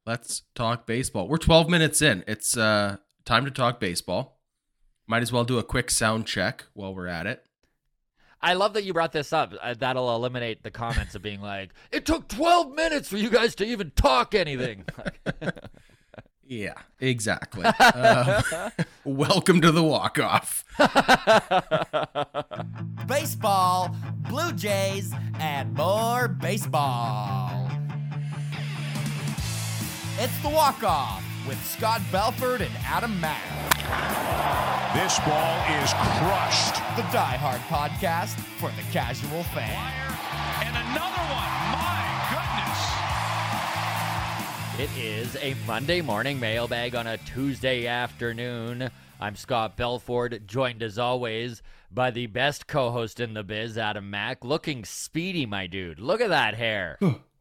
Let's talk baseball. We're 12 minutes in. It's time to talk baseball. Might as well do a quick sound check while we're at it. I love that you brought this up. That'll eliminate the comments of being like, it took 12 minutes for you guys to even talk anything. Yeah, exactly. Welcome to the walk-off. Baseball, Blue Jays, and more baseball. It's the walk-off with Scott Belford and Adam Mack. This ball is crushed. The Die Hard podcast for the casual fan. And another one. My goodness. It is a Monday morning mailbag on a Tuesday afternoon. I'm Scott Belford, joined as always by the best co-host in the biz, Adam Mack. Looking speedy, my dude. Look at that hair.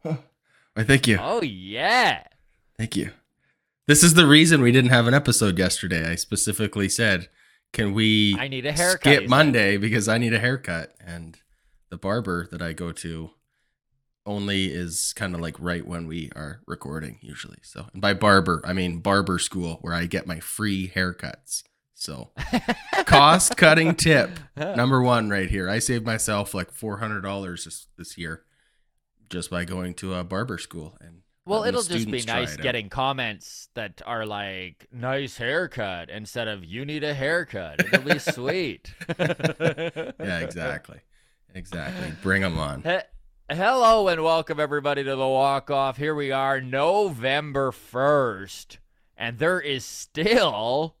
Thank you. Oh, yeah. Thank you. This is the reason we didn't have an episode yesterday. I specifically said, can we I need a haircut, skip Monday because I need a haircut. And the barber that I go to only is kind of like right when we are recording usually. So, and by barber, I mean barber school where I get my free haircuts. So cost cutting tip number one right here. I saved myself like $400 this year just by going to a barber school. And well, it'll just be students try nice it out. getting comments that are like, nice haircut, instead of you need a haircut. It'll be sweet. Yeah, exactly. Exactly. Bring them on. Hello and welcome everybody to the walk-off. Here we are, November 1st, and there is still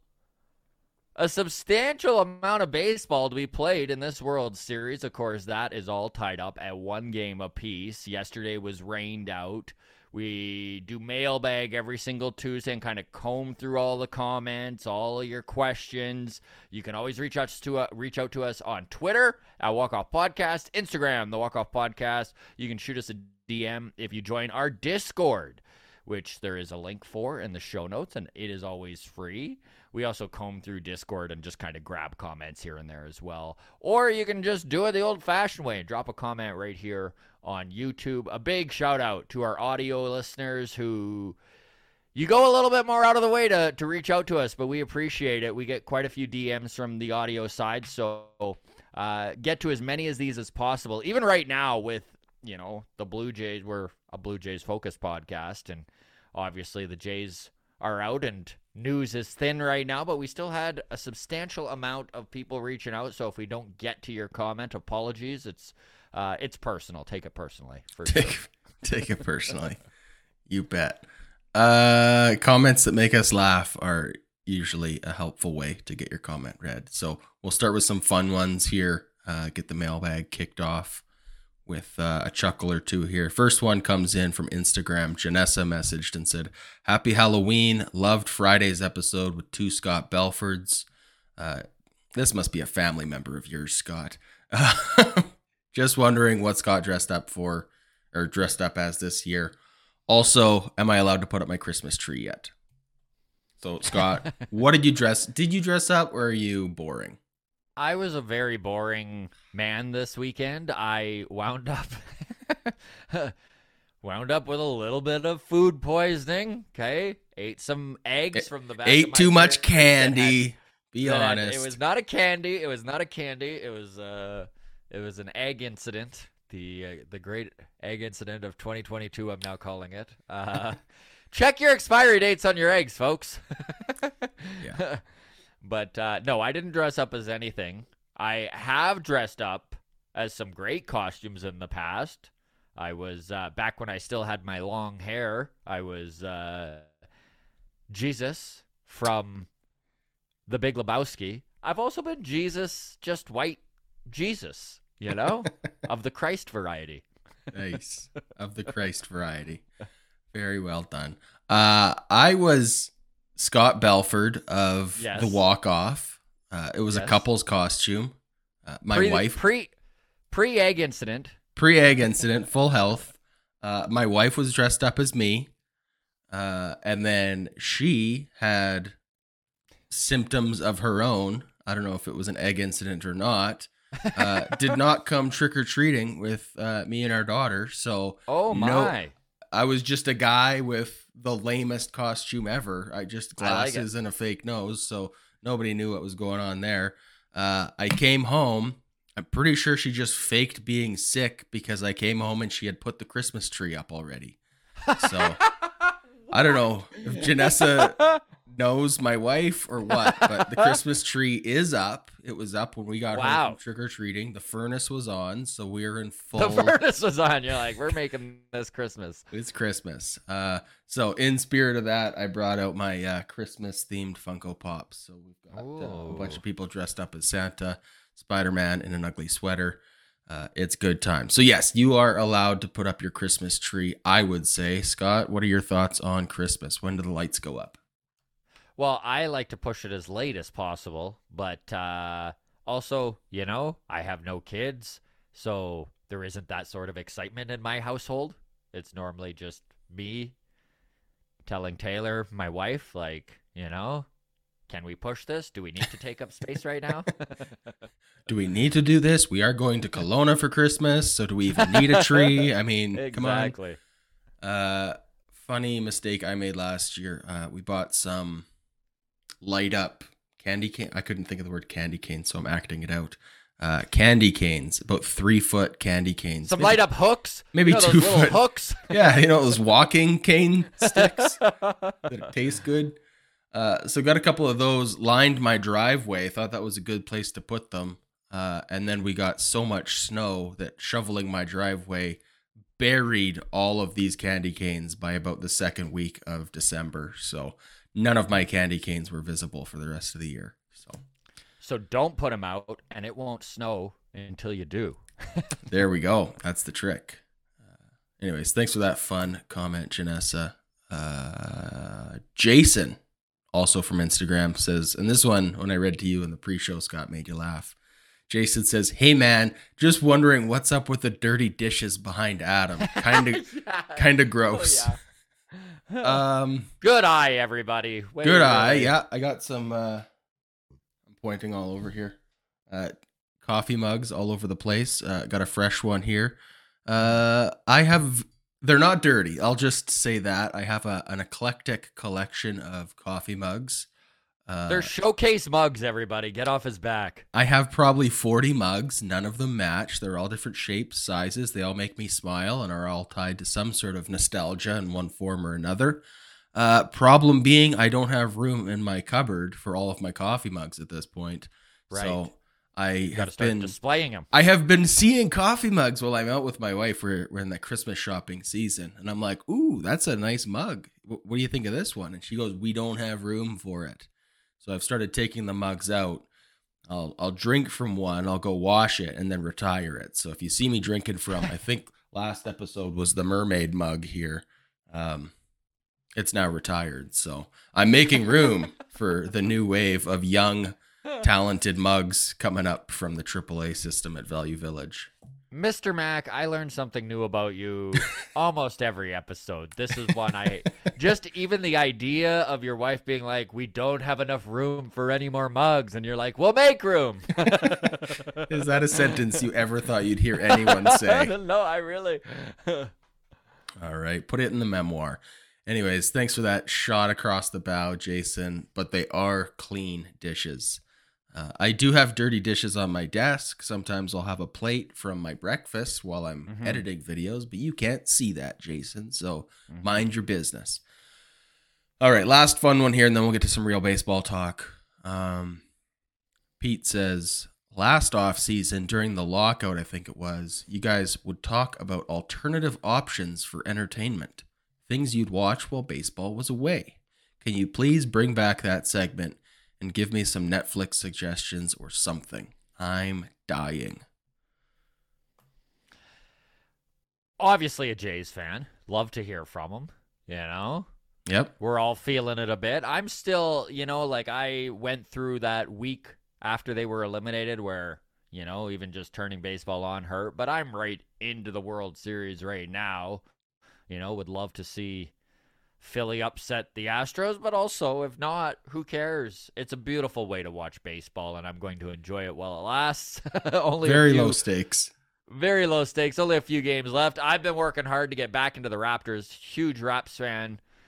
a substantial amount of baseball to be played in this World Series. Of course, that is all tied up at one game apiece. Yesterday was rained out. We do mailbag every single Tuesday and kind of comb through all the comments, all of your questions. You can always reach out to us on Twitter at Walk-Off Podcast, Instagram, the Walk-Off Podcast. You can shoot us a DM if you join our Discord, which there is a link for in the show notes, and it is always free. We also comb through Discord and just kind of grab comments here and there as well. Or you can just do it the old-fashioned way and drop a comment right here on YouTube. A big shout out to our audio listeners who you go a little bit more out of the way to reach out to us, but we appreciate it. We get quite a few DMs from the audio side, so get to as many of these as possible. Even right now with, the Blue Jays, we're a Blue Jays focused podcast, and obviously the Jays are out and news is thin right now, but we still had a substantial amount of people reaching out, so if we don't get to your comment, apologies. It's personal. Take it personally. For sure. Take it personally. You bet. Comments that make us laugh are usually a helpful way to get your comment read. So we'll start with some fun ones here. Get the mailbag kicked off with a chuckle or two here. First one comes in from Instagram. Janessa messaged and said, "Happy Halloween. Loved Friday's episode with two Scott Belfords." This must be a family member of yours, Scott. Just wondering what Scott dressed up as this year. Also, am I allowed to put up my Christmas tree yet? So, Scott, what did you dress? Did you dress up or are you boring? I was a very boring man this weekend. I wound up with a little bit of food poisoning. Okay, ate some eggs from the back. Ate of my too much fridge candy. Be honest. It was not a candy. It was an egg incident. The great egg incident of 2022. I'm now calling it. Check your expiry dates on your eggs, folks. Yeah. But no, I didn't dress up as anything. I have dressed up as some great costumes in the past. I was, back when I still had my long hair, I was Jesus from The Big Lebowski. I've also been Jesus, just white Jesus, of the Christ variety. Nice. Of the Christ variety. Very well done. I was Scott Belford of The Walk-Off. It was a couple's costume. My wife... Pre-egg incident. Pre-egg incident, full health. My wife was dressed up as me. And then she had symptoms of her own. I don't know if it was an egg incident or not. Did not come trick-or-treating with me and our daughter. So I was just a guy with the lamest costume ever. I just glasses and a fake nose, so nobody knew what was going on there. I came home. I'm pretty sure she just faked being sick because I came home and she had put the Christmas tree up already. So I don't know if Janessa knows my wife or what, but the Christmas tree is up. It was up when we got home from trick-or-treating. The furnace was on, so we're in full... The furnace was on. You're like, we're making this Christmas. It's Christmas. So in spirit of that, I brought out my Christmas-themed Funko Pops. So we've got a bunch of people dressed up as Santa, Spider-Man in an ugly sweater. It's good time. So yes, you are allowed to put up your Christmas tree, I would say. Scott, what are your thoughts on Christmas? When do the lights go up? Well, I like to push it as late as possible, but also, you know, I have no kids, so there isn't that sort of excitement in my household. It's normally just me telling Taylor, my wife, like, you know, can we push this? Do we need to take up space right now? Do we need to do this? We are going to Kelowna for Christmas, so do we even need a tree? I mean, exactly. Come on. Funny mistake I made last year. We bought some light up candy cane. I couldn't think of the word candy cane, so I'm acting it out. Candy canes, about 3-foot candy canes. Some light up hooks. Maybe you know, 2 foot hooks. Yeah, you know those walking cane sticks that taste good. So got a couple of those, lined my driveway. Thought that was a good place to put them. And then we got so much snow that shoveling my driveway buried all of these candy canes by about the second week of December. So none of my candy canes were visible for the rest of the year. So don't put them out, and it won't snow until you do. There we go. That's the trick. Anyways, thanks for that fun comment, Janessa. Jason, also from Instagram, says, and this one, when I read to you in the pre-show, Scott, made you laugh. Jason says, "Hey man, just wondering what's up with the dirty dishes behind Adam. Kind of gross." Oh, yeah. Good eye, everybody. Good eye. Yeah, I got some. I'm pointing all over here. Coffee mugs all over the place. Got a fresh one here. They're not dirty. I'll just say that. I have an eclectic collection of coffee mugs. They're showcase mugs, everybody. Get off his back. I have probably 40 mugs. None of them match. They're all different shapes, sizes. They all make me smile and are all tied to some sort of nostalgia in one form or another. Problem being, I don't have room in my cupboard for all of my coffee mugs at this point. Right. So I have been displaying them. I have been seeing coffee mugs while I'm out with my wife. We're in the Christmas shopping season. And I'm like, ooh, that's a nice mug. What do you think of this one? And she goes, we don't have room for it. So I've started taking the mugs out. I'll drink from one, I'll go wash it, and then retire it. So if you see me drinking from, I think last episode was the mermaid mug here. It's now retired. So I'm making room for the new wave of young, talented mugs coming up from the AAA system at Value Village. Mr. Mac, I learned something new about you almost every episode. This is one just even the idea of your wife being like, we don't have enough room for any more mugs. And you're like, we'll make room. Is that a sentence you ever thought you'd hear anyone say? No, I really. All right. Put it in the memoir. Anyways, thanks for that shot across the bow, Jason. But they are clean dishes. I do have dirty dishes on my desk. Sometimes I'll have a plate from my breakfast while I'm editing videos, but you can't see that, Jason. So mind your business. All right, last fun one here, and then we'll get to some real baseball talk. Pete says, last off season during the lockout, I think it was, you guys would talk about alternative options for entertainment, things you'd watch while baseball was away. Can you please bring back that segment and give me some Netflix suggestions or something? I'm dying. Obviously a Jays fan. Love to hear from him, you know? Yep. We're all feeling it a bit. I'm still, like I went through that week after they were eliminated where, even just turning baseball on hurt. But I'm right into the World Series right now. Would love to see Philly upset the Astros, but also, if not, who cares? It's a beautiful way to watch baseball, and I'm going to enjoy it while it lasts. Very low stakes. Very low stakes. Only a few games left. I've been working hard to get back into the Raptors. Huge Raps fan.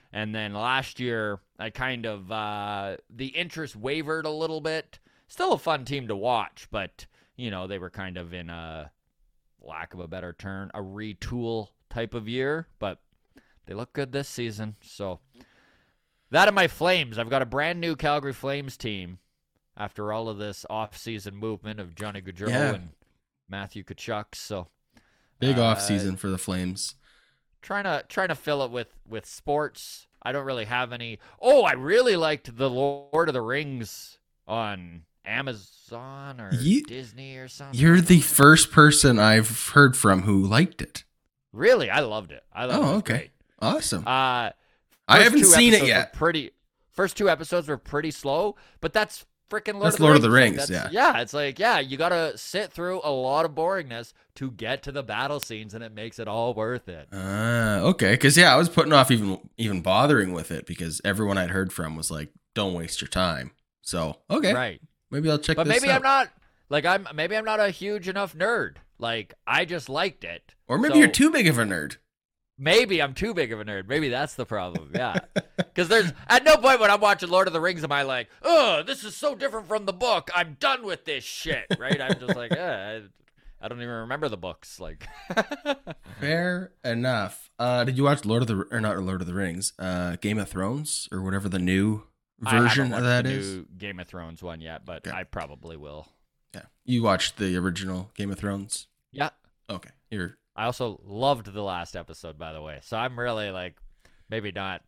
And then last year, I kind of the interest wavered a little bit. Still a fun team to watch, but they were kind of in a lack of a better term, a retool type of year. But they look good this season. So that and my Flames. I've got a brand new Calgary Flames team after all of this off-season movement of Johnny Gaudreau and Matthew Tkachuk. So big off season for the Flames. Trying to fill it with sports. I don't really have any. Oh, I really liked the Lord of the Rings on Amazon or Disney or something. You're the first person I've heard from who liked it. Really, I loved it. Okay, great. Awesome. I haven't seen it yet. First 2 episodes were pretty slow, but that's freaking Lord of the Rings. Yeah, it's like, you got to sit through a lot of boringness to get to the battle scenes, and it makes it all worth it. Okay, because I was putting off even bothering with it because everyone I'd heard from was like, "Don't waste your time." So okay, right. Maybe I'll check. But this maybe out. I'm not a huge enough nerd. Like, I just liked it. Or maybe you're too big of a nerd. Maybe I'm too big of a nerd. Maybe that's the problem. Yeah. Because there's at no point when I'm watching Lord of the Rings am I like, oh, this is so different from the book. I'm done with this shit. Right? I'm just like, I don't even remember the books. Like, fair enough. Did you watch not Lord of the Rings, Game of Thrones or whatever the new version of that is? New Game of Thrones one yet, but I probably will. Yeah. You watched the original Game of Thrones? Yeah. Okay. I also loved the last episode, by the way. So I'm really like, maybe not.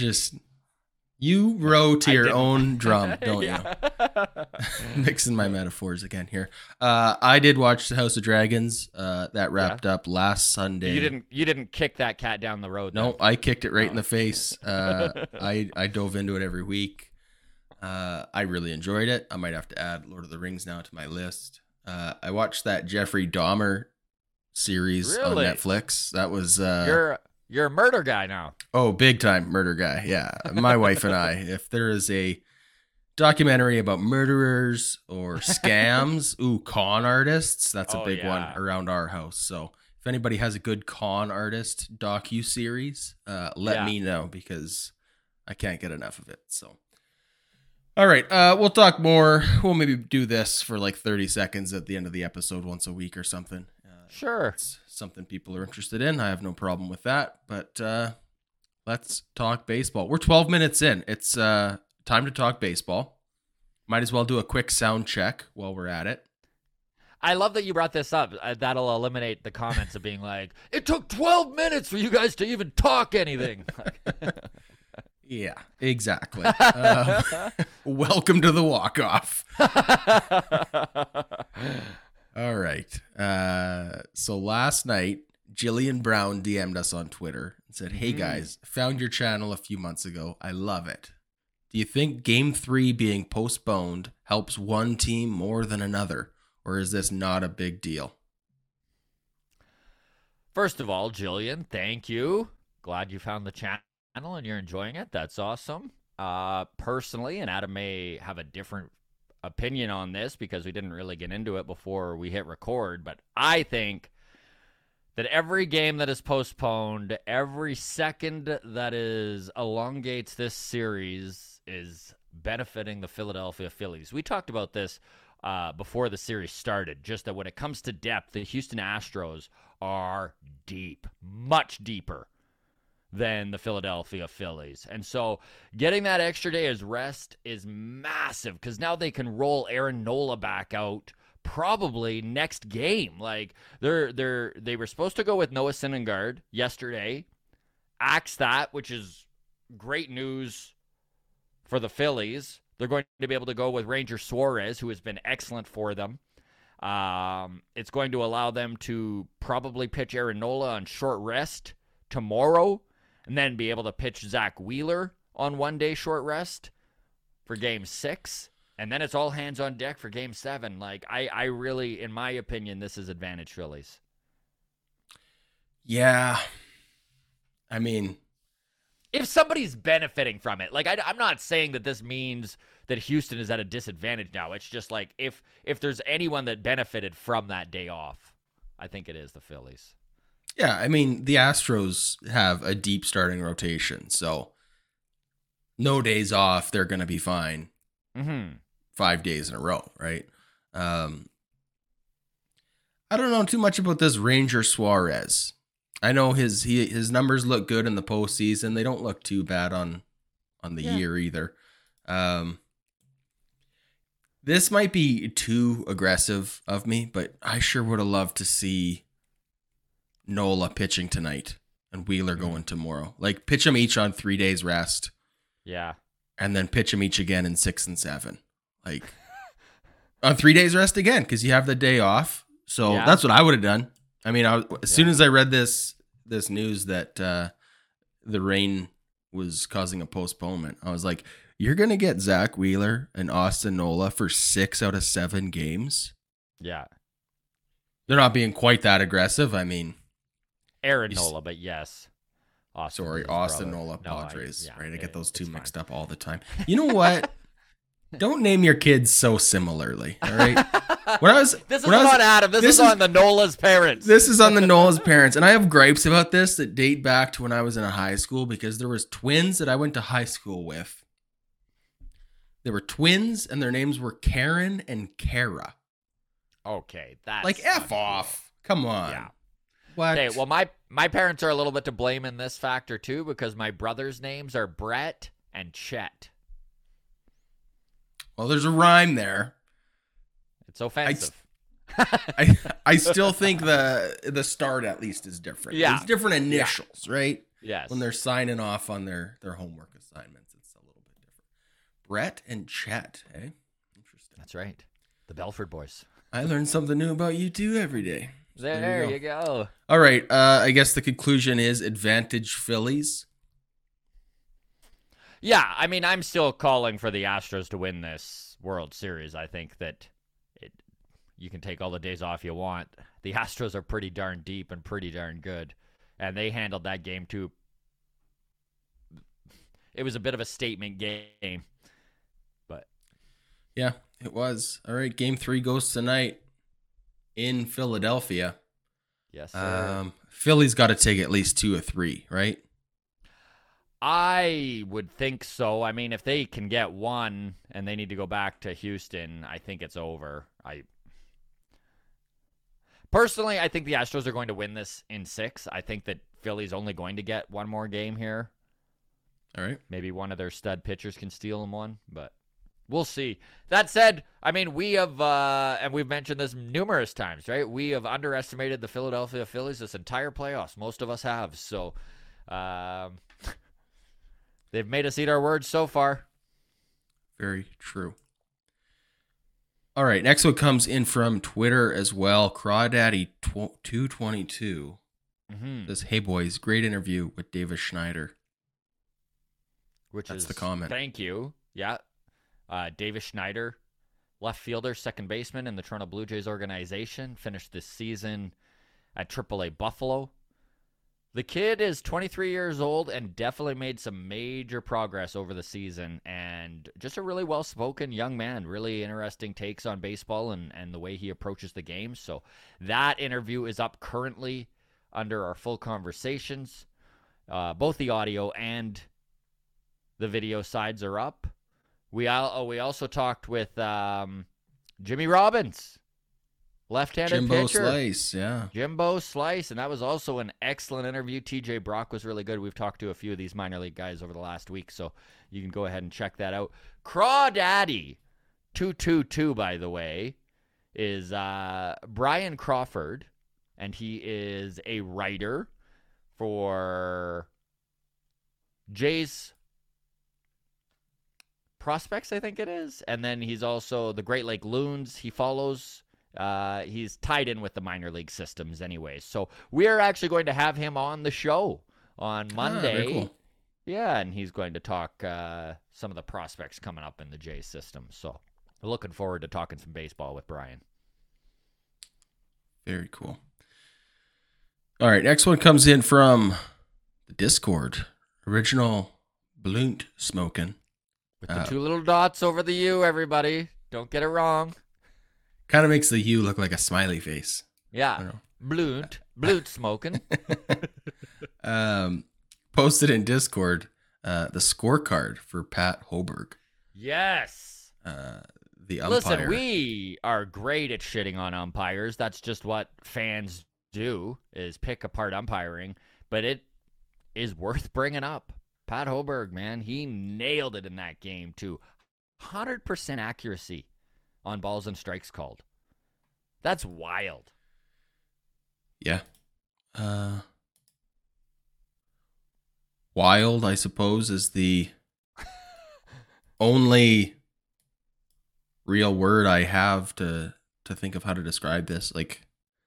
You row to your own drum, don't you? Mixing my metaphors again here. I did watch the House of Dragons. That wrapped up last Sunday. You didn't kick that cat down the road. No, I kicked it right in the face. I dove into it every week. I really enjoyed it. I might have to add Lord of the Rings now to my list. I watched that Jeffrey Dahmer series on Netflix. That was you're a murder guy now. Oh, big time murder guy. Yeah. My wife and I, if there is a documentary about murderers or scams, con artists, that's a big one around our house. So if anybody has a good con artist docu-series, let me know because I can't get enough of it. So all right, we'll talk more. We'll maybe do this for like 30 seconds at the end of the episode once a week or something. Sure. It's something people are interested in. I have no problem with that. But let's talk baseball. We're 12 minutes in. It's time to talk baseball. Might as well do a quick sound check while we're at it. I love that you brought this up. That'll eliminate the comments of being like, it took 12 minutes for you guys to even talk anything. Yeah, exactly. Welcome to the walk-off. All right. So last night, Jillian Brown DM'd us on Twitter and said, "Hey guys, found your channel a few months ago. I love it. Do you think Game 3 being postponed helps one team more than another, or is this not a big deal?" First of all, Jillian, thank you. Glad you found the channel and you're enjoying it. That's awesome. Personally, and Adam may have a different opinion on this because we didn't really get into it before we hit record, but I think that every game that is postponed, every second that elongates this series is benefiting the Philadelphia Phillies. We talked about this before the series started, just that when it comes to depth, the Houston Astros are deep, much deeper than the Philadelphia Phillies. And so getting that extra day as rest is massive because now they can roll Aaron Nola back out probably next game. Like they were supposed to go with Noah Syndergaard yesterday. Axed that, which is great news for the Phillies. They're going to be able to go with Ranger Suarez, who has been excellent for them. It's going to allow them to probably pitch Aaron Nola on short rest tomorrow, and then be able to pitch Zach Wheeler on 1 day short rest for Game 6. And then it's all hands on deck for Game 7. Like, I really, in my opinion, this is advantage Phillies. Yeah. I mean, if somebody's benefiting from it, like I'm not saying that this means that Houston is at a disadvantage now. It's just like if there's anyone that benefited from that day off, I think it is the Phillies. Yeah, I mean, the Astros have a deep starting rotation, so no days off, they're going to be fine Mm-hmm. 5 days in a row, right? I don't know too much about this Ranger Suarez. I know his numbers look good in the postseason. They don't look too bad on the year either. This might be too aggressive of me, but I sure would have loved to see Nola pitching tonight and Wheeler going tomorrow. Like, pitch them each on 3 days rest. Yeah. And then pitch them each again in 6 and 7. Like, on 3 days rest again, because you have the day off. So that's what I would have done. I mean, as soon as I read this news that the rain was causing a postponement, I was like, you're going to get Zach Wheeler and Austin Nola for 6 out of 7 games? Yeah. They're not being quite that aggressive. I mean, Aaron Nola, but yes. Austin Nola Padres. I get those two mixed fine. up all the time. You know what? Don't name your kids so similarly, all right? This is on Adam. This is on the Nola's parents. This is on the Nola's parents. And I have gripes about this that date back to when I was in a high school, because there was twins that I went to high school with. They were twins, and their names were Karen and Kara. Okay, that's like F off. Come on. Yeah. What? Okay, well, my parents are a little bit to blame in this factor too, because my brothers' names are Brett and Chet. Well, there's a rhyme there. It's offensive. I still think the start at least is different. Yeah. It's different initials, right? Yes. When they're signing off on their homework assignments, it's a little bit different. Brett and Chet, eh? Interesting. That's right. The Belford boys. I learn something new about you too every day. So There you go. All right. I guess the conclusion is advantage Phillies. Yeah, I mean, I'm still calling for the Astros to win this World Series. I think that you can take all the days off you want. The Astros are pretty darn deep and pretty darn good, and they handled that game too. It was a bit of a statement game, but yeah, it was. All right, Game 3 goes tonight in Philadelphia. yes, sir. Philly's got to take at least 2 or 3, right? I would think so. I mean, if they can get one and they need to go back to Houston, I think it's over. Personally, I think the Astros are going to win this in 6. I think that Philly's only going to get one more game here. All right. Maybe one of their stud pitchers can steal them one, but we'll see. That said, I mean, we have, and we've mentioned this numerous times, right? We have underestimated the Philadelphia Phillies this entire playoffs. Most of us have. So, they've made us eat our words so far. Very true. All right, next one comes in from Twitter as well. Crawdaddy222 says, "Hey boys, great interview with Davis Schneider." That's the comment. Thank you. Yeah. Davis Schneider, left fielder, second baseman in the Toronto Blue Jays organization, finished this season at AAA Buffalo. The kid is 23 years old and definitely made some major progress over the season, and just a really well-spoken young man, really interesting takes on baseball and the way he approaches the game. So that interview is up currently under our full conversations. Both the audio and the video sides are up. We also talked with Jimmy Robbins, left-handed Jimbo pitcher. Slice, yeah. Jimbo Slice, and that was also an excellent interview. TJ Brock was really good. We've talked to a few of these minor league guys over the last week, so you can go ahead and check that out. Crawdaddy222, by the way, is Brian Crawford, and he is a writer for Jays Prospects, I think it is. And then he's also the Great Lake Loons. He follows... he's tied in with the minor league systems anyways. So we're actually going to have him on the show on Monday. Very cool. Yeah, and he's going to talk some of the prospects coming up in the Jays system. So we're looking forward to talking some baseball with Brian. Very cool. All right, next one comes in from the Discord. Original Blunt Smoking. With the 2 little dots over the U, everybody. Don't get it wrong. Kind of makes the U look like a smiley face. Yeah. Blunt smoking. Posted in Discord. the scorecard for Pat Hoberg, Yes. the umpire. Listen, we are great at shitting on umpires. That's just what fans do, is pick apart umpiring. But it is worth bringing up. Pat Hoberg, man, he nailed it in that game too. 100% accuracy on balls and strikes called. That's wild. Yeah. Wild, I suppose, is the only real word I have to think of how to describe this. Like,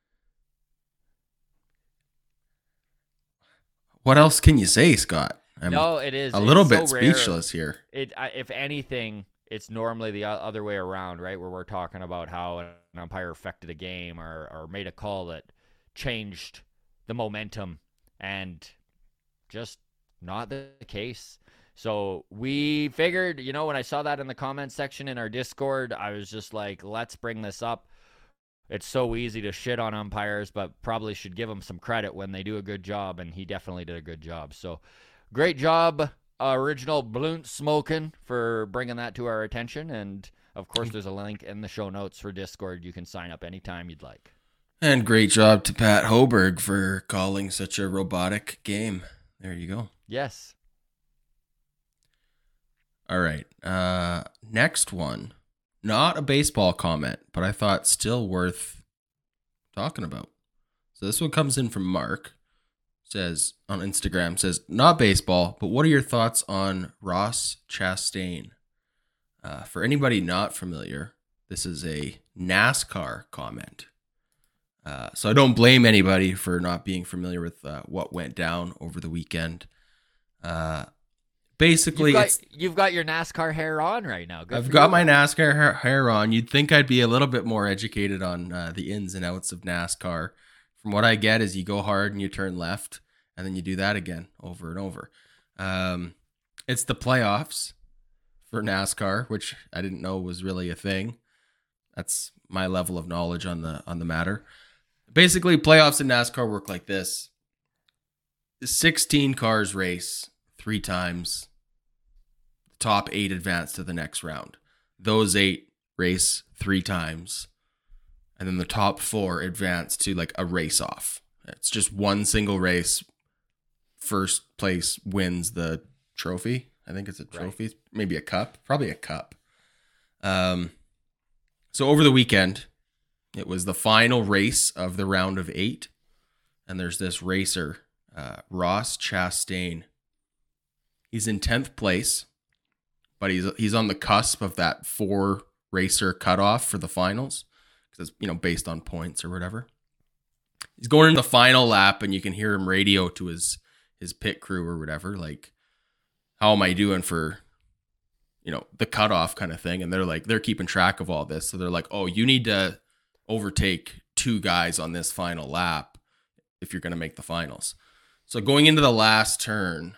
what else can you say, Scott? I'm It is a little it's bit so rare. speechless here. If anything, it's normally the other way around, right? Where we're talking about how an umpire affected a game or made a call that changed the momentum, and just not the case. So we figured, when I saw that in the comments section in our Discord, I was just like, let's bring this up. It's so easy to shit on umpires, but probably should give them some credit when they do a good job, and he definitely did a good job. So great job, Original Blunt Smokin', for bringing that to our attention. And, of course, there's a link in the show notes for Discord. You can sign up anytime you'd like. And great job to Pat Hoberg for calling such a robotic game. There you go. Yes. All right. Next one. Not a baseball comment, but I thought still worth talking about. So this one comes in from Mark. Says on Instagram, says, not baseball, but what are your thoughts on Ross Chastain? For anybody not familiar, this is a NASCAR comment. So I don't blame anybody for not being familiar with what went down over the weekend. Basically, you've got your NASCAR hair on right now. I've got my NASCAR hair on. You'd think I'd be a little bit more educated on the ins and outs of NASCAR. From what I get is you go hard and you turn left, and then you do that again over and over. It's the playoffs for NASCAR, which I didn't know was really a thing. That's my level of knowledge on the matter. Basically, playoffs in NASCAR work like this. 16 cars race 3 times. The top 8 advance to the next round. Those 8 race 3 times. And then the top 4 advance to like a race off. It's just one single race. First place wins the trophy. I think it's a trophy. Right. Maybe a cup. Probably a cup. So over the weekend, it was the final race of the round of 8. And there's this racer, Ross Chastain. He's in 10th place, but he's on the cusp of that 4 racer cutoff for the finals. Because it's, based on points or whatever. He's going into the final lap, and you can hear him radio to his pit crew or whatever, like, how am I doing for, the cutoff kind of thing. And they're keeping track of all this. So they're like, oh, you need to overtake 2 guys on this final lap if you're going to make the finals. So going into the last turn,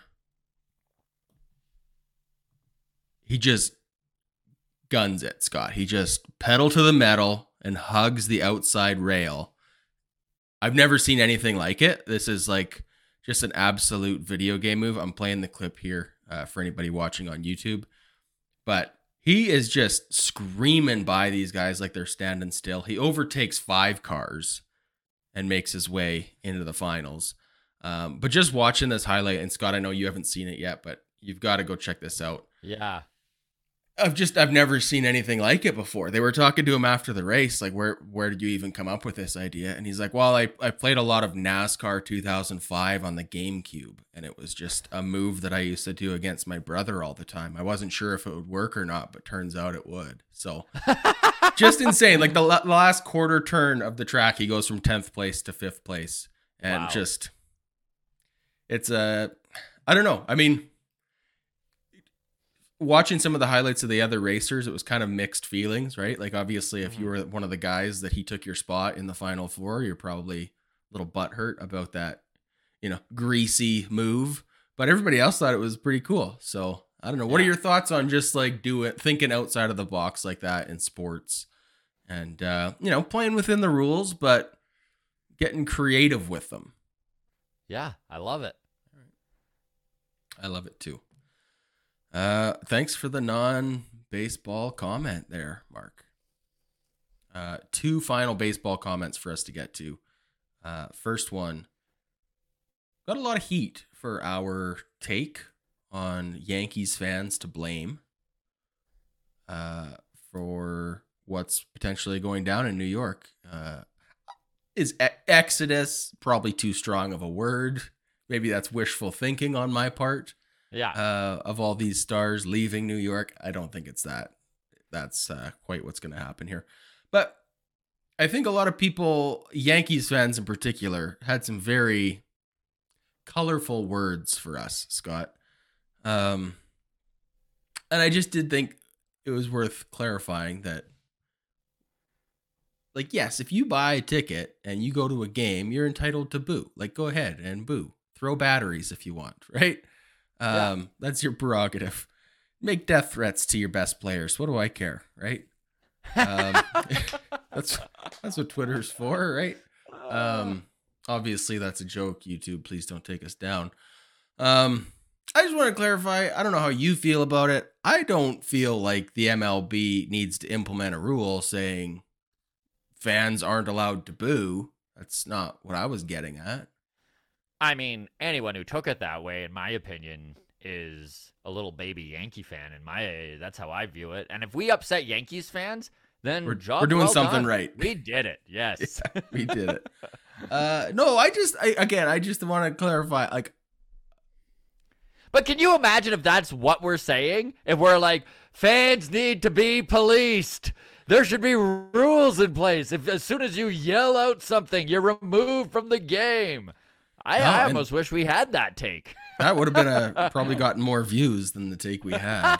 he just guns it, Scott. He just pedal to the metal and hugs the outside rail. I've never seen anything like it. This is like just an absolute video game move. I'm playing the clip here for anybody watching on YouTube. But he is just screaming by these guys like they're standing still. He overtakes 5 cars and makes his way into the finals. But just watching this highlight, and Scott, I know you haven't seen it yet, but you've got to go check this out. Yeah. I've never seen anything like it before. They were talking to him after the race, like, where did you even come up with this idea? And he's like, well, I played a lot of NASCAR 2005 on the GameCube, and it was just a move that I used to do against my brother all the time. I wasn't sure if it would work or not, but turns out it would. So just insane. Like the last quarter turn of the track, he goes from 10th place to 5th place. And wow. It's I don't know. I mean, watching some of the highlights of the other racers, it was kind of mixed feelings, right? Like, obviously, if you were one of the guys that he took your spot in the Final Four, you're probably a little butthurt about that, greasy move. But everybody else thought it was pretty cool. So, I don't know. What are your thoughts on just, like, thinking outside of the box like that in sports? And, playing within the rules, but getting creative with them. Yeah, I love it. I love it, too. thanks for the non-baseball comment there, Mark. 2 final baseball comments for us to get to. First one, got a lot of heat for our take on Yankees fans to blame for what's potentially going down in New York. Is exodus probably too strong of a word? Maybe that's wishful thinking on my part. Yeah. Of all these stars leaving New York, I don't think it's that. That's quite what's going to happen here. But I think a lot of people, Yankees fans in particular, had some very colorful words for us, Scott. And I just did think it was worth clarifying that, like, yes, if you buy a ticket and you go to a game, you're entitled to boo. Like, go ahead and boo. Throw batteries if you want, right? That's your prerogative. Make death threats to your best players. What do I care, right? That's what Twitter's for, right? Obviously that's a joke. YouTube, please don't take us down. I just want to clarify, I don't know how you feel about it. I don't feel like the MLB needs to implement a rule saying fans aren't allowed to boo. That's not what I was getting at. I mean, anyone who took it that way, in my opinion, is a little baby Yankee fan. That's how I view it. And if we upset Yankees fans, then We're job doing well something done. right. We did it. Yes. Yeah, we did it. No, I just want to clarify, like, But can you imagine if that's what we're saying? If we're like, fans need to be policed. There should be rules in place. If as soon as you yell out something, you're removed from the game. I almost wish we had that take. that would have been probably gotten more views than the take we had.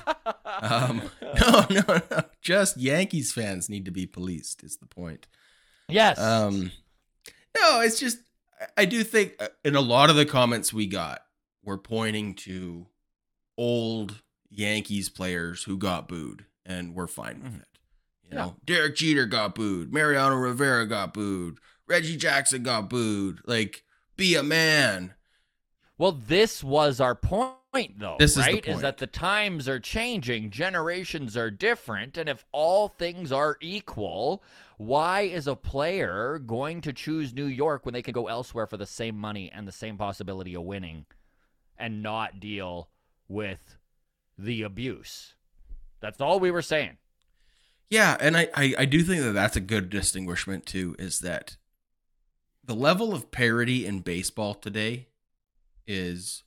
No. Just Yankees fans need to be policed is the point. Yes. No, it's just, I do think in a lot of the comments we got were pointing to old Yankees players who got booed, and we're fine with it. You know, Derek Jeter got booed. Mariano Rivera got booed. Reggie Jackson got booed. Like, be a man. Well, this was our point, though, This is the right? point. Is that the times are changing, generations are different, and if all things are equal, why is a player going to choose New York when they can go elsewhere for the same money and the same possibility of winning and not deal with the abuse? That's all we were saying. Yeah, and I do think that that's a good distinguishment, too, is that the level of parity in baseball today is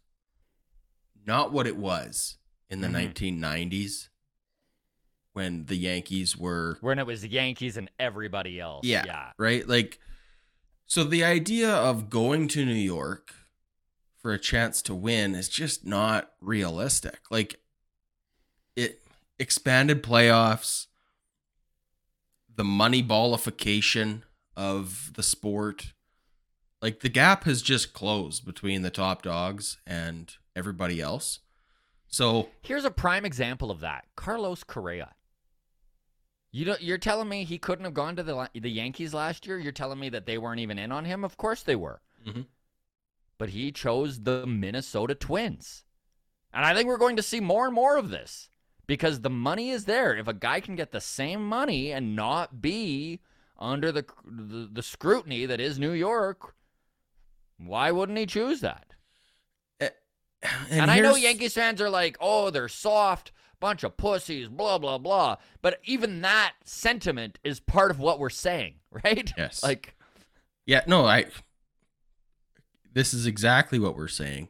not what it was in the 1990s when the Yankees were... When it was the Yankees and everybody else. Yeah, right? Like, so the idea of going to New York for a chance to win is just not realistic. Like, it expanded playoffs, the money ballification of the sport, like, the gap has just closed between the top dogs and everybody else. So here's a prime example of that. Carlos Correa. You're telling me he couldn't have gone to the Yankees last year? You're telling me that they weren't even in on him? Of course they were. Mhm. But he chose the Minnesota Twins. And I think we're going to see more and more of this because the money is there. If a guy can get the same money and not be under the scrutiny that is New York, why wouldn't he choose that? And I know Yankees fans are like, oh, they're soft, bunch of pussies, blah, blah, blah. But even that sentiment is part of what we're saying, right? Yes. Like, yeah, no, this is exactly what we're saying.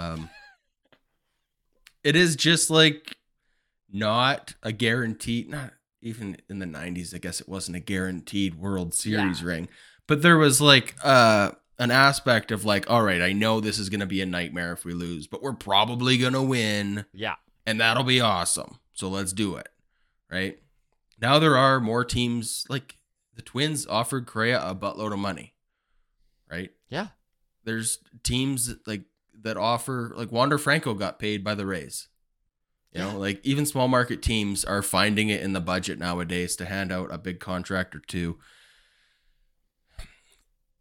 It is just like not a guaranteed, not even in the 90s, I guess it wasn't a guaranteed World Series ring, but there was like an aspect of like, all right, I know this is going to be a nightmare if we lose, but we're probably going to win. yeah. And that'll be awesome. So let's do it. Right? Now there are more teams, like the Twins offered Correa a buttload of money. Right? Yeah. There's teams that offer, like Wander Franco got paid by the Rays. You know, like even small market teams are finding it in the budget nowadays to hand out a big contract or two.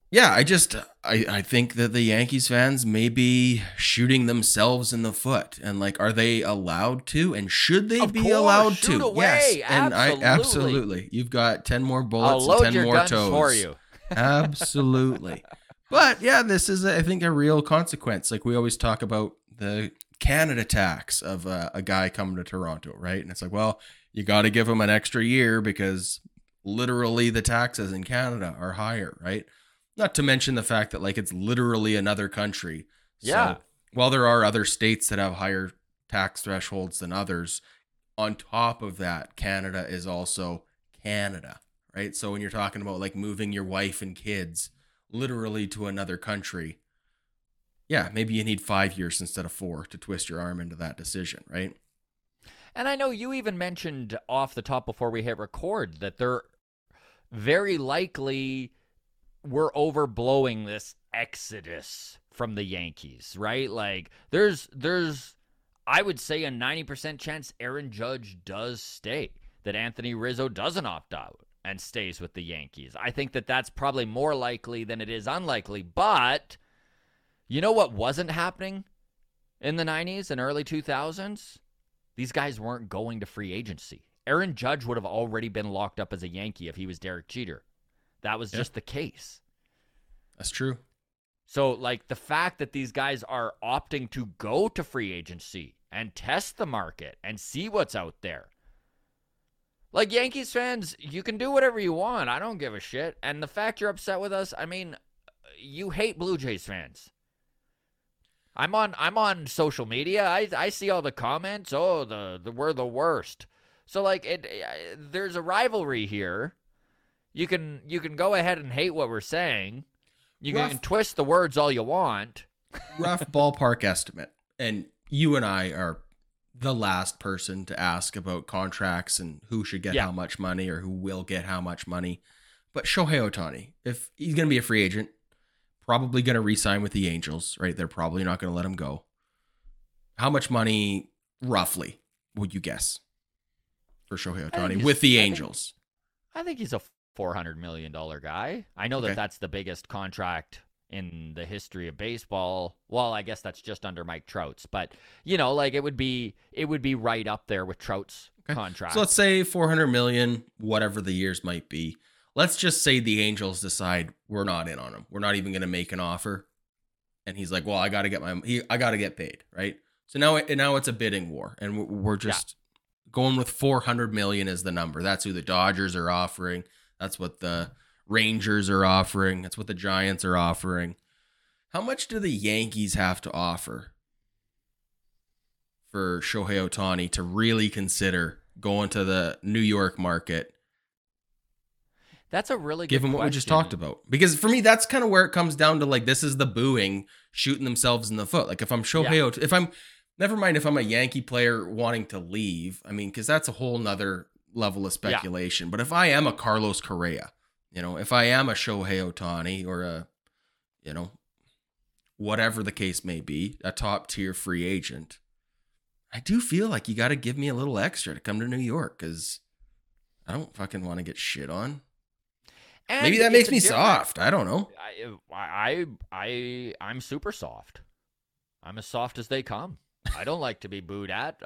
Yeah, I think that the Yankees fans may be shooting themselves in the foot. And like, are they allowed to? And should they Of be course, allowed shoot to? away. Yes. And Absolutely. absolutely. You've got 10 more I'll bullets load and 10 your more guns toes. for you. Absolutely. But yeah, this is, I think, a real consequence. Like we always talk about the Canada tax of a guy coming to Toronto, right? And it's like, well, you got to give him an extra year because literally the taxes in Canada are higher, right? Not to mention the fact that like it's literally another country. Yeah. So while there are other states that have higher tax thresholds than others, on top of that, Canada is also Canada, right? So when you're talking about like moving your wife and kids literally to another country, yeah, maybe you need 5 years instead of 4 to twist your arm into that decision, right? And I know you even mentioned off the top before we hit record that they're very likely we're overblowing this exodus from the Yankees, right? Like there's I would say a 90% chance Aaron Judge does stay, that Anthony Rizzo doesn't opt out and stays with the Yankees. I think that that's probably more likely than it is unlikely. But you know what wasn't happening in the 90s and early 2000s? These guys weren't going to free agency. Aaron Judge would have already been locked up as a Yankee if he was Derek Jeter. That was just the case. That's true. So, like, the fact that these guys are opting to go to free agency and test the market and see what's out there. Like, Yankees fans, you can do whatever you want. I don't give a shit. And the fact you're upset with us, I mean, you hate Blue Jays fans. I'm on social media. I see all the comments. Oh, we're the worst. So, like, there's a rivalry here. You can go ahead and hate what we're saying. You can twist the words all you want. Rough ballpark estimate. And you and I are the last person to ask about contracts and who should get how much money or who will get how much money. But Shohei Ohtani, if he's going to be a free agent, probably going to re-sign with the Angels, right? They're probably not going to let him go. How much money, roughly, would you guess for Shohei Ohtani with the Angels? I think he's a $400 million guy. I know that that's the biggest contract in the history of baseball. Well, I guess that's just under Mike Trout's, but you know, like it would be right up there with Trout's contract. So let's say 400 million, whatever the years might be. Let's just say the Angels decide we're not in on him. We're not even going to make an offer. And he's like, well, I got to get paid, right? So now it's a bidding war, and we're just going with 400 million as the number. That's who the Dodgers are offering. That's what the Rangers are offering. That's what the Giants are offering. How much do the Yankees have to offer for Shohei Ohtani to really consider going to the New York market? That's a really good given what we just talked about. Because for me, that's kind of where it comes down to, like, this is the booing, shooting themselves in the foot. Like, if I'm Shohei Ohtani, never mind if I'm a Yankee player wanting to leave, I mean, because that's a whole nother level of speculation. But if I am a Carlos Correa, you know, if I am a Shohei Ohtani or a, you know, whatever the case may be, a top tier free agent, I do feel like you got to give me a little extra to come to New York because I don't fucking want to get shit on. And maybe that makes me soft. I don't know. I'm super soft. I'm as soft as they come. I don't like to be booed at.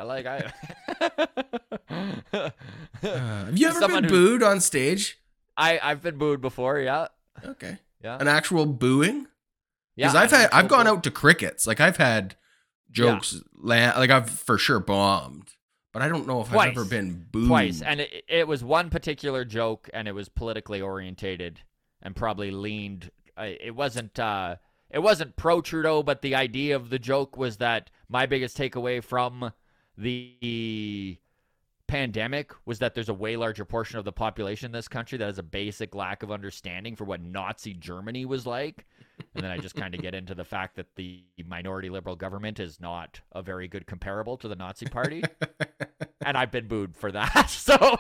Have you ever been booed on stage? I've been booed before. Yeah. Okay. Yeah. An actual booing. Yeah. Because I've gone out to crickets. Like I've had jokes land. Like I've for sure bombed. But I don't know if I've ever been booed. Twice. And it was one particular joke, and it was politically orientated and probably leaned. It wasn't pro Trudeau, but the idea of the joke was that my biggest takeaway from the pandemic was that there's a way larger portion of the population in this country that has a basic lack of understanding for what Nazi Germany was like. And then I just kind of get into the fact that the minority liberal government is not a very good comparable to the Nazi party. And I've been booed for that. So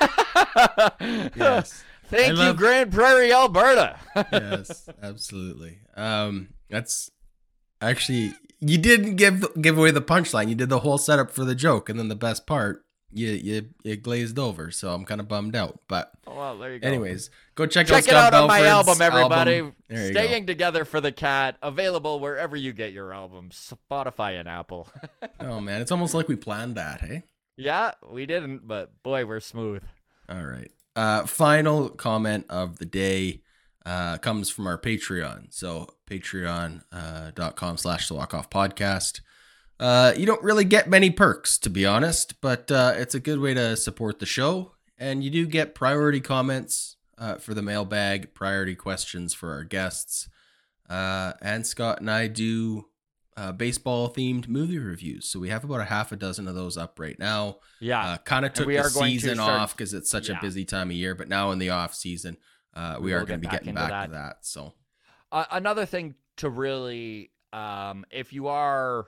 yes. Thank you, Grand Prairie, Alberta. Yes, absolutely. That's actually, you didn't give away the punchline. You did the whole setup for the joke, and then the best part you glazed over, so I'm kind of bummed out. But Oh, well, there you go. anyways, go check Check it out out on my Belford's album, everybody. There you Staying Together for the Cat, available wherever you get your albums, Spotify and Apple. go. Oh man, it's almost like we planned that, hey? Yeah, we didn't, but boy, we're smooth. All right. Final comment of the day comes from our Patreon. So patreon.com/the Walk Off Podcast. You don't really get many perks, to be honest, but it's a good way to support the show. And you do get priority comments for the mailbag, priority questions for our guests. And Scott and I do baseball-themed movie reviews. So we have about a half a dozen of those up right now. Yeah. Kind of took we the are going to season start- off because it's such a busy time of year. But now in the off season, we are will going to be get getting back back into to that. So another thing to really, if you are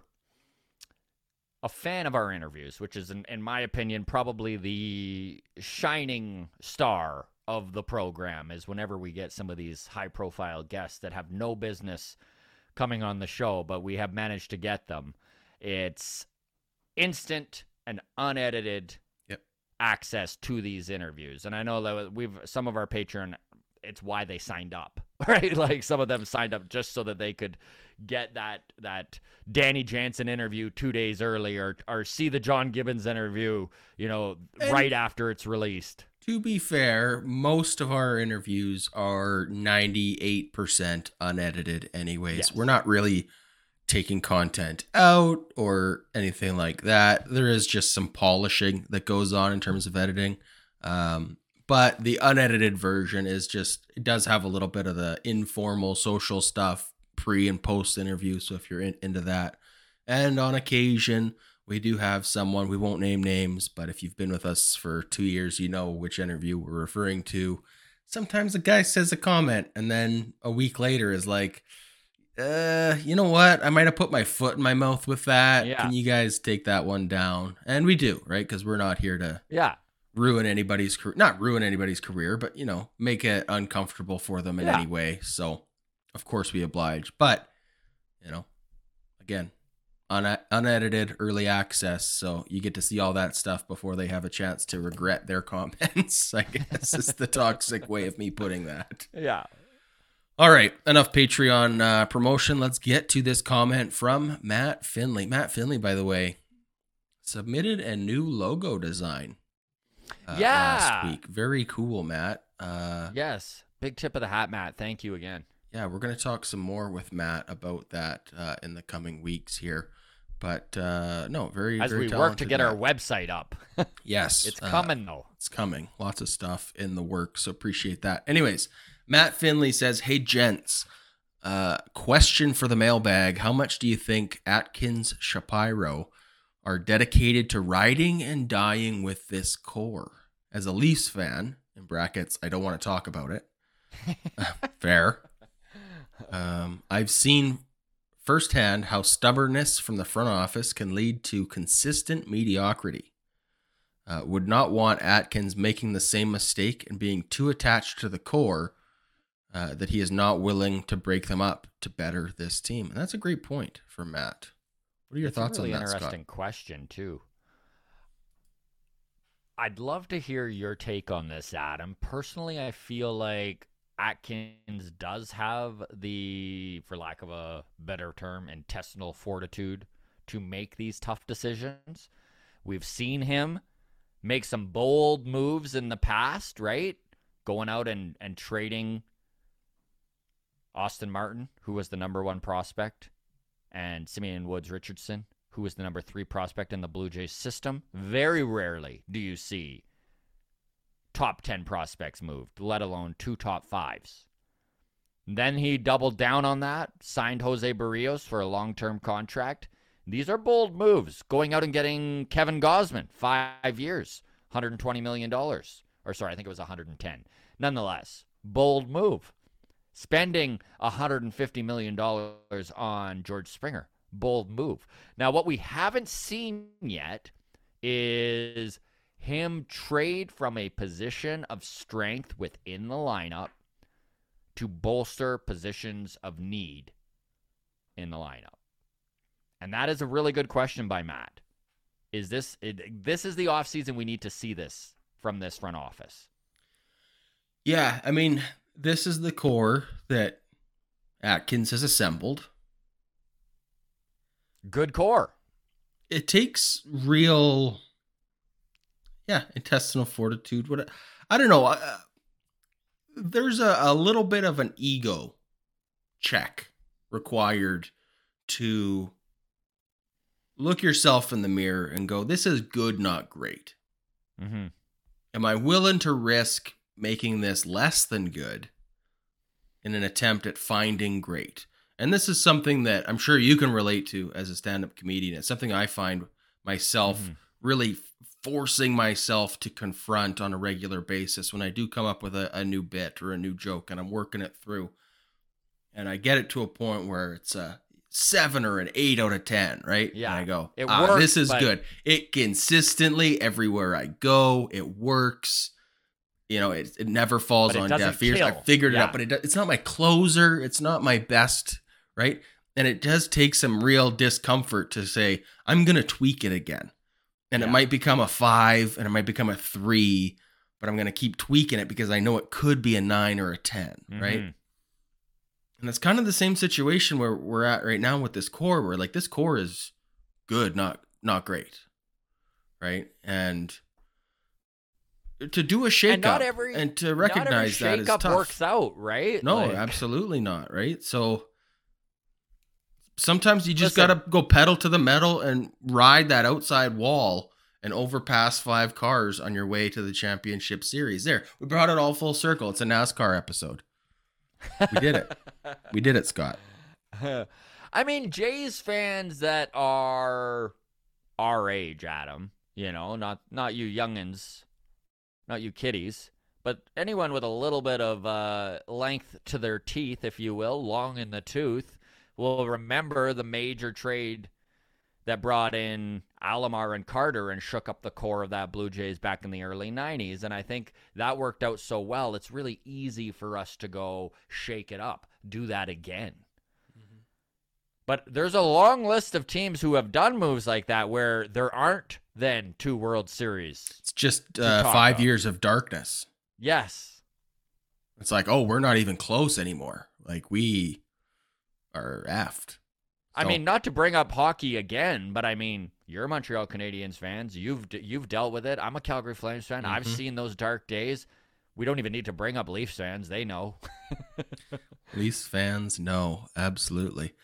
a fan of our interviews, which is, in my opinion, probably the shining star of the program, is whenever we get some of these high-profile guests that have no business coming on the show, but we have managed to get them. It's instant and unedited access to these interviews. And I know that some of our Patreon, it's why they signed up, right? Like some of them signed up just so that they could get that Danny Jansen interview 2 days earlier, or see the John Gibbons interview, right after it's released. to be fair, most of our interviews are 98% unedited anyways. Yes. We're not really taking content out or anything like that. There is just some polishing that goes on in terms of editing. But the unedited version is just, it does have a little bit of the informal social stuff, pre and post interview. So if you're into that, and on occasion, we do have someone, we won't name names, but if you've been with us for 2 years, you know which interview we're referring to. Sometimes a guy says a comment and then a week later is like, you know what? I might have put my foot in my mouth with that. Yeah. Can you guys take that one down? And we do, right? Because we're not here to ruin anybody's career, not ruin anybody's career, but, make it uncomfortable for them in any way. So, of course, we oblige. But, again, unedited early access, so you get to see all that stuff before they have a chance to regret their comments, I guess is the toxic way of me putting that. Yeah. All right, enough Patreon promotion. Let's get to this comment from Matt Finley. Matt Finley, by the way, submitted a new logo design last week. Very cool, Matt. Yes. Big tip of the hat, Matt. Thank you again. Yeah, we're going to talk some more with Matt about that in the coming weeks here. But no, very, as very we work to get Matt. our website up. Yes. It's coming, though. It's coming. Lots of stuff in the works, so appreciate that. Anyways, Matt Finley says, hey, gents, question for the mailbag. How much do you think Atkins Shapiro are dedicated to riding and dying with this core? As a Leafs fan, in brackets, I don't want to talk about it. Fair. I've seen firsthand how stubbornness from the front office can lead to consistent mediocrity. Would not want Atkins making the same mistake and being too attached to the core that he is not willing to break them up to better this team. And that's a great point for Matt. What are your thoughts on that, Scott? Interesting question, too. I'd love to hear your take on this, Adam. Personally, I feel like Atkins does have the, for lack of a better term, intestinal fortitude to make these tough decisions. We've seen him make some bold moves in the past, right? Going out and trading Austin Martin, who was the number 1 prospect, and Simeon Woods-Richardson, who was the number 3 prospect in the Blue Jays system. Very rarely do you see top 10 prospects moved, let alone 2 top 5s. Then he doubled down on that, signed Jose Barrios for a long-term contract. These are bold moves. Going out and getting Kevin Gausman, 5 years, $120 million. Or sorry, I think it was 110. Nonetheless, bold move. Spending $150 million on George Springer. Bold move. Now, what we haven't seen yet is him trade from a position of strength within the lineup to bolster positions of need in the lineup. And that is a really good question by Matt. this is the offseason we need to see this from this front office. Yeah, I mean, this is the core that Atkins has assembled. Good core. It takes real, intestinal fortitude. I don't know. There's a little bit of an ego check required to look yourself in the mirror and go, this is good, not great. Mm-hmm. Am I willing to risk making this less than good in an attempt at finding great? And this is something that I'm sure you can relate to as a stand-up comedian. It's something I find myself really forcing myself to confront on a regular basis when I do come up with a new bit or a new joke and I'm working it through. And I get it to a point where it's a 7 or an 8 out of 10, right? Yeah. And I go, it works, this is good. It consistently, everywhere I go, it works. You know, it never falls on deaf ears. I figured it out, but it's not my closer. It's not my best, right? And it does take some real discomfort to say, I'm going to tweak it again. And it might become a 5 and it might become a 3, but I'm going to keep tweaking it because I know it could be a 9 or a 10, right? And that's kind of the same situation where we're at right now with this core, where like this core is good, not great, right? And to do a shakeup and to recognize that is tough. Shakeup works out, right? No, absolutely not, right? So sometimes you just got to go pedal to the metal and ride that outside wall and overpass 5 cars on your way to the championship series. There, we brought it all full circle. It's a NASCAR episode. We did it. We did it, Scott. I mean, Jays fans that are our age, Adam, not you youngins, not you kiddies, but anyone with a little bit of length to their teeth, if you will, long in the tooth, will remember the major trade that brought in Alomar and Carter and shook up the core of that Blue Jays back in the early 90s. And I think that worked out so well, it's really easy for us to go shake it up, do that again. But there's a long list of teams who have done moves like that where there aren't then 2 World Series. It's just 5 years of darkness. Yes. It's like, oh, we're not even close anymore. Like, we are effed. I mean, not to bring up hockey again, but I mean, you're Montreal Canadiens fans. You've dealt with it. I'm a Calgary Flames fan. I've seen those dark days. We don't even need to bring up Leafs fans. They know. Leafs fans know. Absolutely.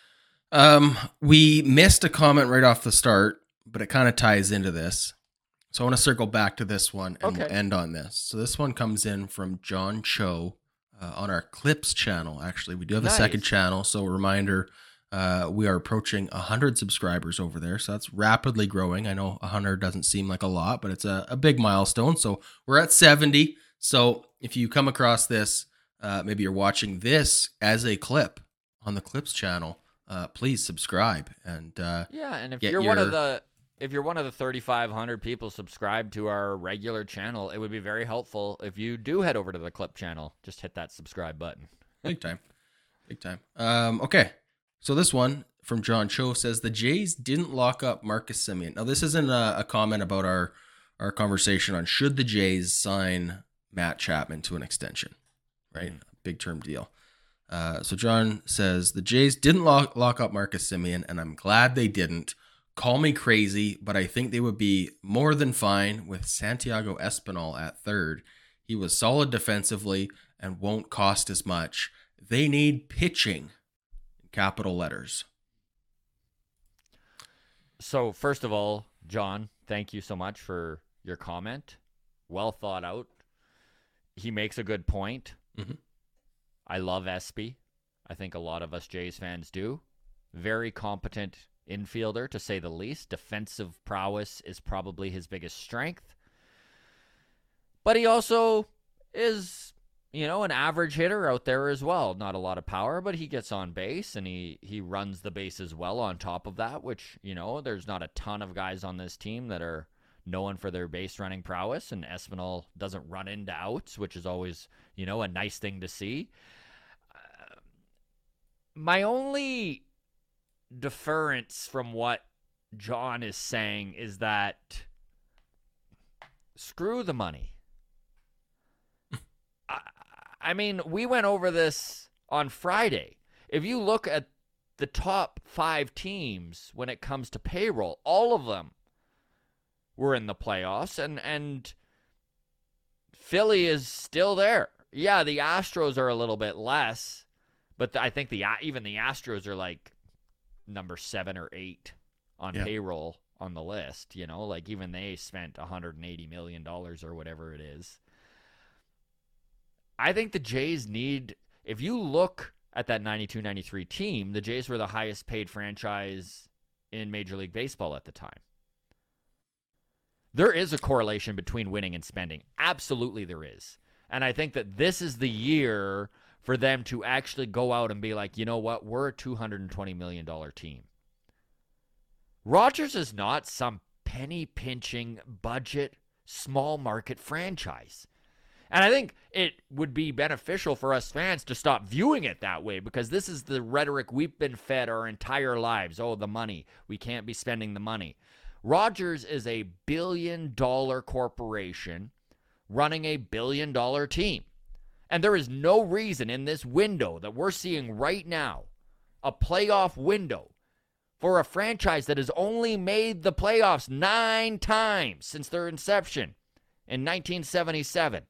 We missed a comment right off the start, but it kind of ties into this. So I want to circle back to this one and we'll end on this. So this one comes in from John Cho on our Clips channel. Actually, we do have a second channel. So a reminder, we are approaching 100 subscribers over there. So that's rapidly growing. I know 100 doesn't seem like a lot, but it's a big milestone. So we're at 70. So if you come across this, maybe you're watching this as a clip on the Clips channel, please subscribe. And and if you're one of the 3,500 people subscribed to our regular channel, it would be very helpful if you do head over to the Clip channel. Just hit that subscribe button. Big time. Okay. So this one from John Cho says the Jays didn't lock up Marcus Semien. Now this isn't a comment about our conversation on should the Jays sign Matt Chapman to an extension, right? Big term deal. So John says the Jays didn't lock up Marcus Semien, and I'm glad they didn't. Call me crazy, but I think they would be more than fine with Santiago Espinal at third. He was solid defensively and won't cost as much. They need pitching. Capital letters. So first of all, John, thank you so much for your comment. Well thought out. He makes a good point. I love Espy. I think a lot of us Jays fans do. Very competent infielder, to say the least. Defensive prowess is probably his biggest strength. But he also is, an average hitter out there as well. Not a lot of power, but he gets on base, and he runs the bases well on top of that, which, there's not a ton of guys on this team that are known for their base running prowess, and Espinal doesn't run into outs, which is always, a nice thing to see. My only deference from what John is saying is that screw the money. I mean, we went over this on Friday. If you look at the top 5 teams when it comes to payroll, all of them were in the playoffs, and Philly is still there. Yeah, the Astros are a little bit less, but I think even the Astros are like number 7 or 8 on payroll on the list. You know, like even they spent $180 million or whatever it is. I think the Jays need, if you look at that 92-93 team, the Jays were the highest paid franchise in Major League Baseball at the time. There is a correlation between winning and spending. Absolutely there is. And I think that this is the year for them to actually go out and be like, you know what, we're a $220 million team. Rogers is not some penny-pinching budget, small market franchise. And I think it would be beneficial for us fans to stop viewing it that way, because this is the rhetoric we've been fed our entire lives. Oh, the money. We can't be spending the money. Rogers is a billion-dollar corporation running a billion-dollar team. And there is no reason in this window that we're seeing right now, a playoff window, for a franchise that has only made the playoffs 9 times since their inception in 1977.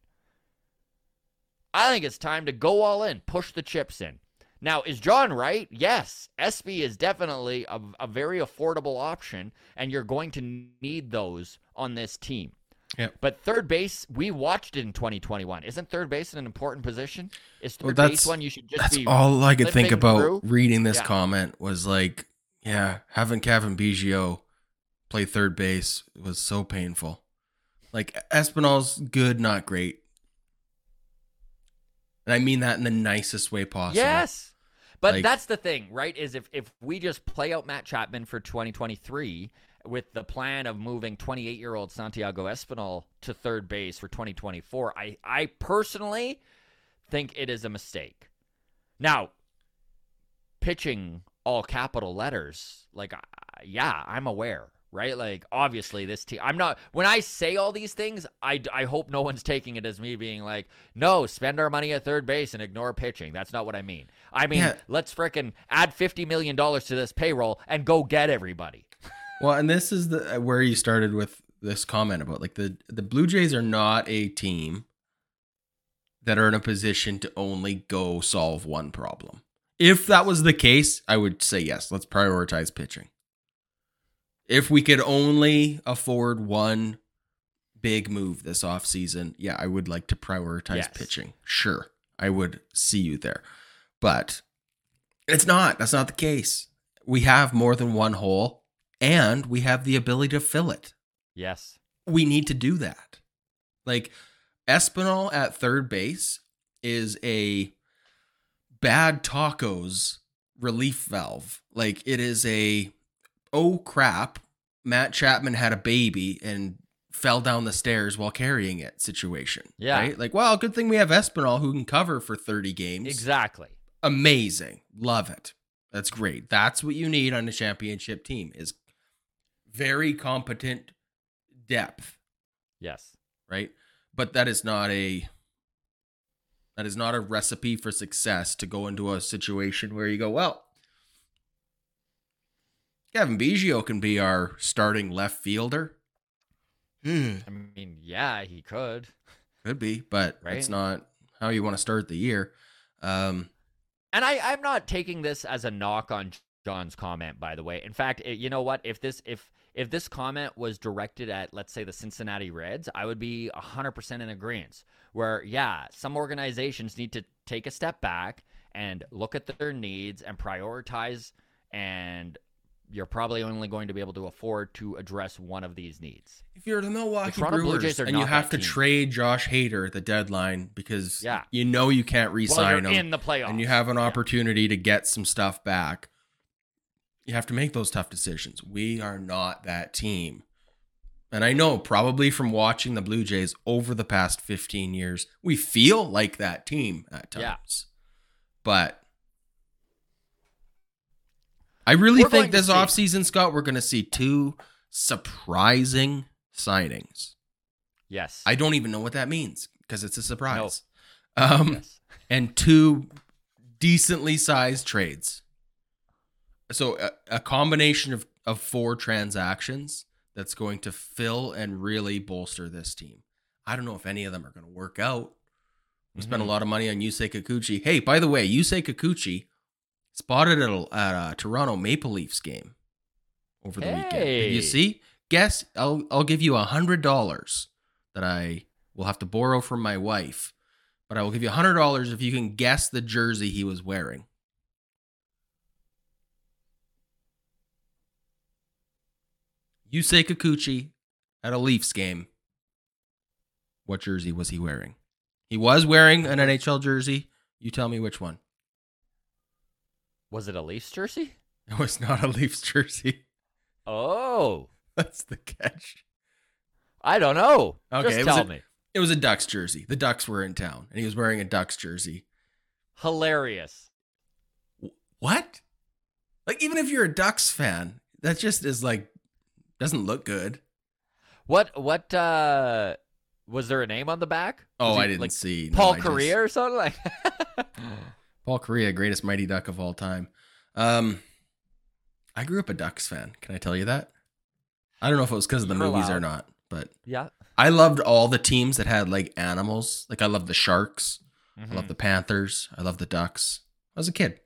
I think it's time to go all in, push the chips in. Now, is John right? Yes. SB is definitely a very affordable option, and you're going to need those on this team. Yep. But third base, we watched it in 2021. Isn't third base an important position? Is third base one you should just that's be all I could think about through? reading this comment was like, yeah, having Kevin Biggio play third base was so painful. Like, Espinal's good, not great. And I mean that in the nicest way possible. Yes. But Like- that's the thing, right? Is if we just play out Matt Chapman for 2023 with the plan of moving 28-year-old Santiago Espinal to third base for 2024, I personally think it is a mistake. Now, pitching all capital letters, like, yeah, I'm aware, right? Like, obviously this team, I'm not, when I say all these things, I hope no one's taking it as me being like, no, spend our money at third base and ignore pitching. That's not what I mean. I mean, let's frickin' add $50 million to this payroll and go get everybody. Well, and this is the where you started with this comment about, like, the Blue Jays are not a team that are in a position to only go solve one problem. If that was the case, I would say yes, let's prioritize pitching. If we could only afford one big move this offseason, yeah, I would like to prioritize pitching. Sure, I would see you there. But it's not. That's not the case. We have more than one hole, and we have the ability to fill it. Yes. We need to do that. Like, Espinal at third base is a bad tacos relief valve. Like, it is a, oh crap, Matt Chapman had a baby and fell down the stairs while carrying it situation. Yeah. Right? Like, well, good thing we have Espinal who can cover for 30 games. Exactly. Amazing. Love it. That's great. That's what you need on a championship team, is very competent depth. Yes. Right? But that is not a recipe for success to go into a situation where you go, well, Kevin Biggio can be our starting left fielder. I mean, yeah, he could. Could be, but that's not how you want to start the year. And I'm not taking this as a knock on John's comment, by the way. In fact, you know what? If this comment was directed at, let's say, the Cincinnati Reds, I would be 100% in agreement. Where, yeah, some organizations need to take a step back and look at their needs and prioritize, and you're probably only going to be able to afford to address one of these needs. If you're the Milwaukee Toronto Blue Brewers Jays are and you not have that to team. trade Josh Hader at the deadline because Yeah. you know you can't Well, re-sign you're him, in the playoffs. and you have an opportunity to get some stuff back, you have to make those tough decisions. We are not that team. And I know, probably from watching the Blue Jays over the past 15 years, we feel like that team at times. Yeah. But I really We're going think to this see. offseason, Scott, we're going to see 2 surprising signings. Yes. I don't even know what that means because it's a surprise. Yes. And 2 decently sized trades. So a combination of 4 transactions that's going to fill and really bolster this team. I don't know if any of them are going to work out. We spent a lot of money on Yusei Kikuchi. Hey, by the way, Yusei Kikuchi spotted at a Toronto Maple Leafs game over the weekend. Did you see? Guess I'll give you $100 that I will have to borrow from my wife, but I will give you $100 if you can guess the jersey he was wearing. Yusei Kikuchi at a Leafs game. What jersey was he wearing? He was wearing an NHL jersey. You tell me which one. Was it a Leafs jersey? It was not a Leafs jersey. Oh. That's the catch. I don't know. Okay, Just tell me. It was a Ducks jersey. The Ducks were in town, and he was wearing a Ducks jersey. Hilarious. What? Like, even if you're a Ducks fan, that just is like, doesn't look good. What was there a name on the back? Oh, Was he, I didn't like, see. No, Paul I Correa or something like Paul Correa, greatest Mighty Duck of all time. I grew up a Ducks fan. Can I tell you that? I don't know if it was because of the You're movies allowed. or not, but Yeah. I loved all the teams that had like animals. Like I loved the Sharks. Mm-hmm. I loved the Panthers. I loved the Ducks. I was a kid.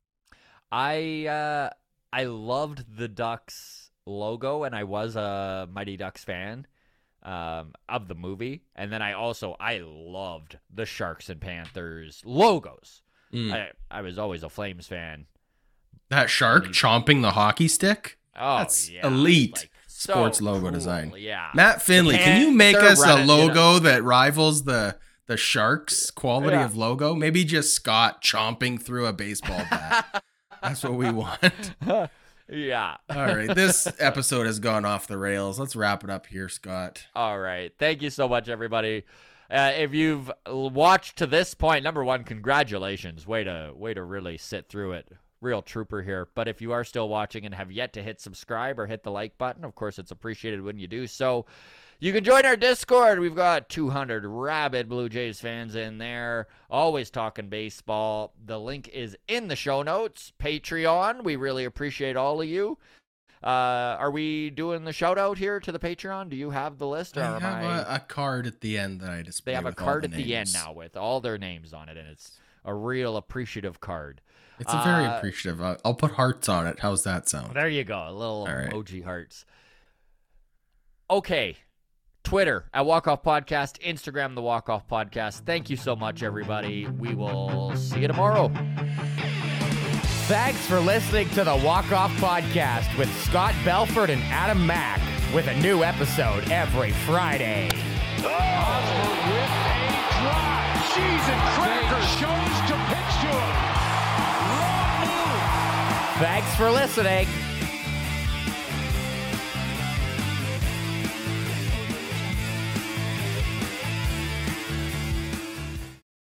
I loved the Ducks logo, and I was a Mighty Ducks fan of the movie. And then I loved the Sharks and Panthers logos. I was always a Flames fan. That shark chomping the hockey stick? Oh, That's yeah, elite like, so sports logo cool, design. Yeah, Matt Finley, can you make Panther us a running, logo that rivals the Sharks' quality Yeah. of logo? Maybe just Scott chomping through a baseball bat. That's what we want. Yeah. All right, this episode has gone off the rails. Let's wrap it up here, Scott. All right. Thank you so much, everybody. If you've watched to this point, number one, congratulations. Way to really sit through it. Real trooper here. But if you are still watching and have yet to hit subscribe or hit the like button, of course, it's appreciated when you do so. You can join our Discord. We've got 200 rabid Blue Jays fans in there, always talking baseball. The link is in the show notes. Patreon, we really appreciate all of you. Are we doing the shout out here to the Patreon? Do you have the list? Or I have a card at the end that I display. They have a with all card the at the end names. now with all their names on it, and it's a real appreciative card. It's a very appreciative. I'll put hearts on it. How's that sound? There you go. A little All right. emoji hearts. Okay. Twitter at Walk Off Podcast, Instagram the Walk Off Podcast. Thank you so much, everybody. We will see you tomorrow. Thanks for listening to the Walk Off Podcast with Scott Belford and Adam Mack, with a new episode every Friday. Osborne with a drive. Cheese and crackers. Chose to pitch to him. Wrong move. Thanks for listening.